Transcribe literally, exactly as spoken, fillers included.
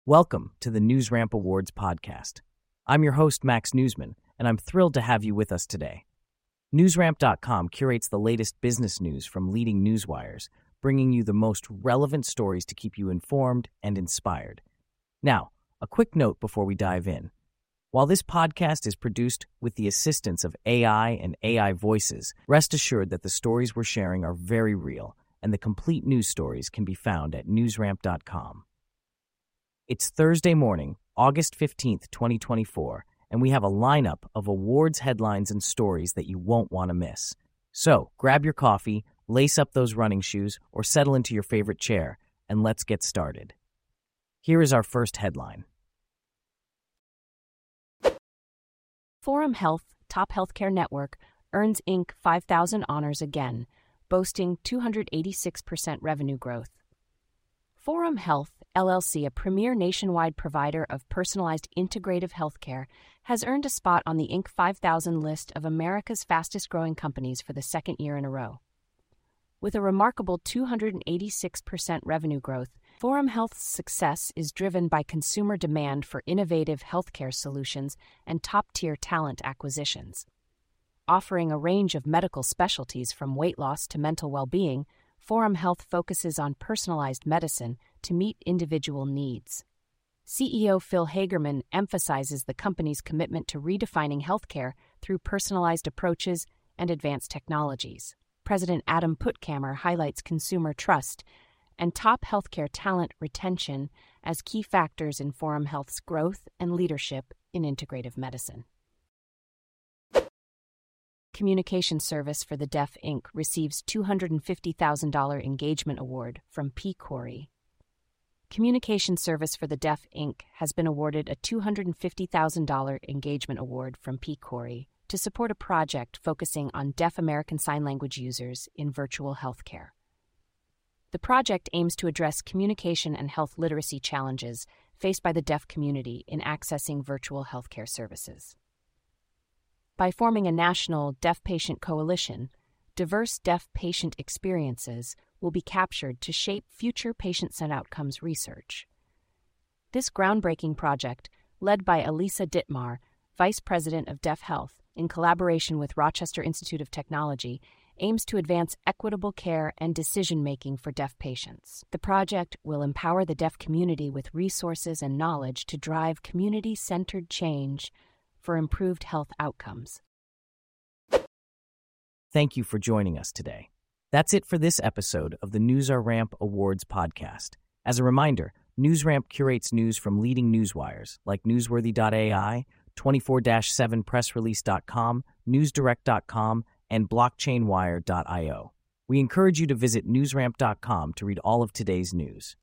Welcome to the NewsRamp Awards podcast. I'm your host, Max Newsman, and I'm thrilled to have you with us today. NewsRamp dot com curates the latest business news from leading newswires, bringing you the most relevant stories to keep you informed and inspired. Now, a quick note before we dive in. While this podcast is produced with the assistance of A I and A I voices, rest assured that the stories we're sharing are very real, and the complete news stories can be found at NewsRamp dot com. It's Thursday morning, August fifteenth, twenty twenty-four, and we have a lineup of awards headlines and stories that you won't want to miss. So, grab your coffee, lace up those running shoes, or settle into your favorite chair, and let's get started. Here is our first headline. Forum Health, top healthcare network, earns Incorporated five thousand honors again, boasting two hundred eighty-six percent revenue growth. Forum Health, L L C, a premier nationwide provider of personalized integrative healthcare, has earned a spot on the Inc five thousand list of America's fastest-growing companies for the second year in a row. With a remarkable two hundred eighty-six percent revenue growth, Forum Health's success is driven by consumer demand for innovative healthcare solutions and top-tier talent acquisitions. Offering a range of medical specialties from weight loss to mental well-being, Forum Health focuses on personalized medicine to meet individual needs. C E O Phil Hagerman emphasizes the company's commitment to redefining healthcare through personalized approaches and advanced technologies. President Adam Puttkammer highlights consumer trust and top healthcare talent retention as key factors in Forum Health's growth and leadership in integrative medicine. Communication Service for the Deaf, Incorporated receives two hundred fifty thousand dollars engagement award from P-Corey. Communication Service for the Deaf, Incorporated has been awarded a two hundred fifty thousand dollars engagement award from P-Corey to support a project focusing on deaf American Sign Language users in virtual healthcare. The project aims to address communication and health literacy challenges faced by the deaf community in accessing virtual healthcare services. By forming a national deaf patient coalition, diverse deaf patient experiences will be captured to shape future patient-centered outcomes research. This groundbreaking project, led by Elisa Dittmar, Vice President of Deaf Health, in collaboration with Rochester Institute of Technology, aims to advance equitable care and decision-making for deaf patients. The project will empower the deaf community with resources and knowledge to drive community-centered change for improved health outcomes. Thank you for joining us today. That's it for this episode of the NewsRamp Awards podcast. As a reminder, NewsRamp curates news from leading newswires like Newsworthy dot A I, twenty-four seven press release dot com, Newsdirect dot com, and Blockchain Wire dot io. We encourage you to visit NewsRamp dot com to read all of today's news.